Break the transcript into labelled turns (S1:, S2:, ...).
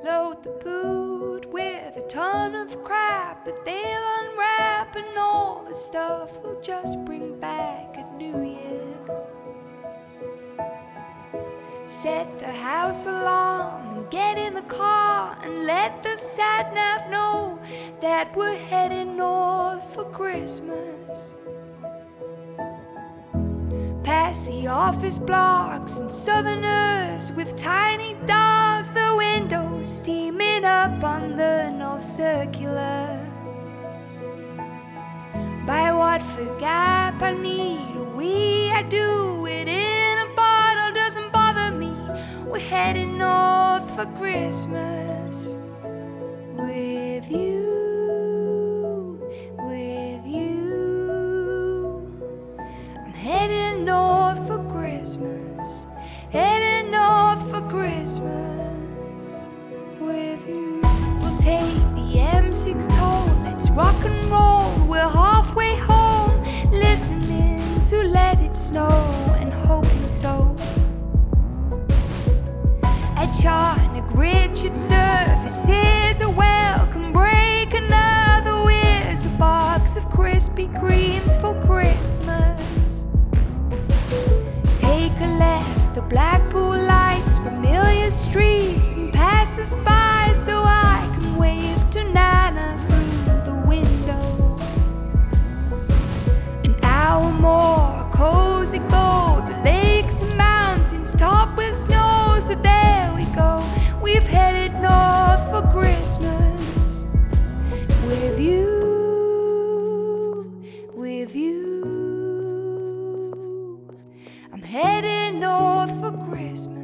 S1: Load the boot with a ton of crap that they'll unwrap, and all the stuff we'll just bring back at New Year. Set the house alarm and get in the car and let the sat-nav know that we're heading north for Christmas. Past the office blocks and southerners with tiny dogs, the windows steaming up on the North Circular. By Watford Gap I need a wee, I do it in a bottle, doesn't bother me. We're heading north for Christmas. With you, with you. I'm heading north for Christmas, heading north for Christmas. With you. We'll take the M6 toll, let's rock and roll. We're halfway home, listening to Let It Snow and hoping so. At Charnock Richard surfaces a welcome break, another whiz, a box of Krispy Kremes for Christmas. Take a left, the Blackpool lights, familiar streets, and pass us by so I can wave to Nana through the window. An hour more, cozy go, the lakes and mountains topped with snow, so there we go, we've headed north for Christmas. With you, with you. I'm heading north for Christmas.